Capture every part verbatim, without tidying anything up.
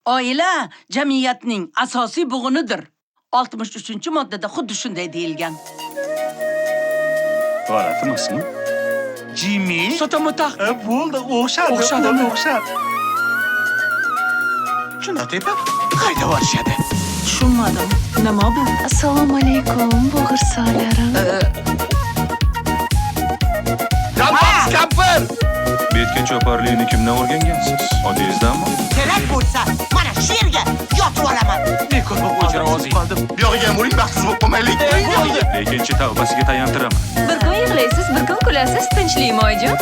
Oila jamiyatning asosiy bug'unidir. oltmish uchinchi moddada xuddi shunday deyilgan. G'alati emasmi? Jimmy? Sotomotaq. E, bo'ldi, o'xshadi. O'xshadimi? O'xshadi. Shuna tepib, qayda borishadi? Tushunmadim. Nima bu? Assalomu alaykum, bo'g'irsolarim. Yalpoq kampir! Betga choparlikni kimdan o'rgangansiz? Odingizdanmi? Kerak bo'lsa, mana shu yerga yotib olaman. Ne ko'p o'chira ozing. Buyog'iga muring baxtsiz bo'lib qolmaylik. Bo'ldi. Lekinchi tavbasiga tayantiraman. Bir kun yig'laysiz, bir kun kulasiz, tinchlikmi oyijon?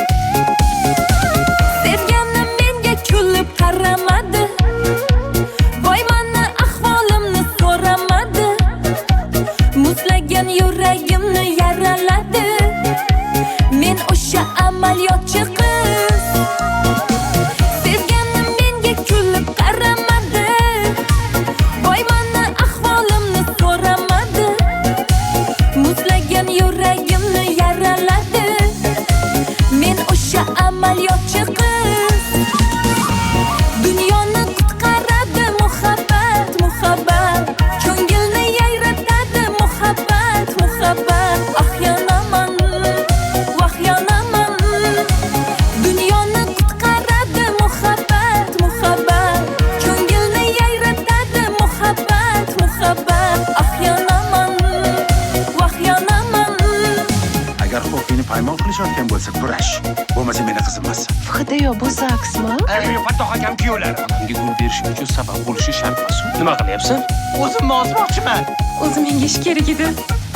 Sevganim menga kulib qaramadi. Voy meni ahvolimni so'ramadi. Muzlagan yuragimni yaraladi. Men o'sha amaliyotchi qiz. Sevganim menga kulib qaramadi. Voy meni ahvolimni so'ramadi. Muzlagan yuragimni yaraladi. Men o'sha amaliyotchi qiz. Dunyoni qutqaradi muhabbat, muhabbat. Ko'ngilni yayratadi muhabbat, muhabbat. Ah yonaman, vah yonaman. Dunyoni qutqaradi muhabbat, muhabbat. Ko'ngilni yayratadi muhabbat, muhabbat. Ah yonaman, vah yonaman. Agar xo'pini paymon qilishayotgan bo'lsa, kurash. Bo'lmasa meni qizimas. Fidoyo, bu zaksmi? Ey, Fattoh akam kuyovlar. Odamga gul berishing uchun sabab bo'lishi shart emas. Nima qilyapsan? O'zimni ozmoqchiman. O'zi menga ish kerak edi.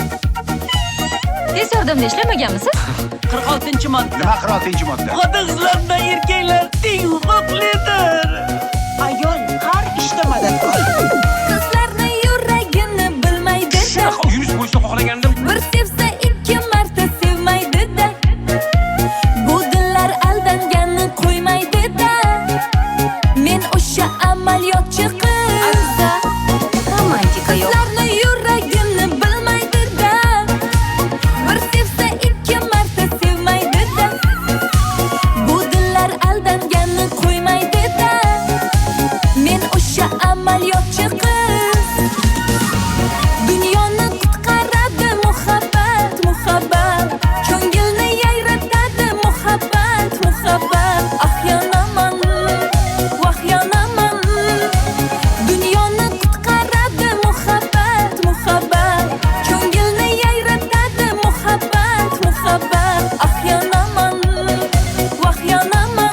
Tez yordamda ishlamaganmisiz? qirq oltinchi modda. Nima qirq oltinchi modda? Xotin-qizlar bilan erkaklar teng huquqlidir. Ayol har ishda madadkor. Qizlarni yuragini bilmaydi. Yuz bo'ysa xohlagandim. Bir sevsa ikki marta sevmaydi-da. Bu dillar aldanganni qo'ymaydi-da. Men o'sha amaliyotchi qiz. Romantika yo'q. Qizlarni yuragini bilmaydi-da. Bir sevsa ikki marta sevmaydi-da. Bu dillar aldanganni qo'ymaydi-da. Men o'sha amaliyotchi qiz. Dunyoni qutqaradi muhabbat, muhabbat. Ko'ngilni yayratadi muhabbat, muhabbat. Ah yonaman, vah yonaman. Dunyoni qutqaradi muhabbat, muhabbat. Ko'ngilni yayratadi muhabbat, muhabbat. Ah yonaman, vah yonaman.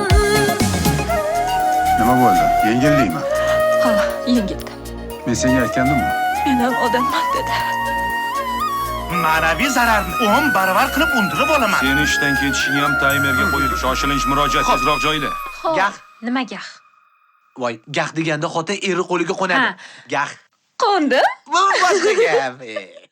Nima bo'ldi? Yengildingmi? Ha, yengildi. Men senga aytgandim-ku. Men ham odamman dedi. Ma'naviy zararni o'n baravar qilib undirib olaman. Seni ishdan ketishing ham taymerga qo'yil. Shoshilinch murojaat tezroq joyla. Gah. Nima gah? Voy, gah deganda xotin eri qo'liga qo'nadi. Ha. Gah. Qo'ndi? Bu boshqa gap.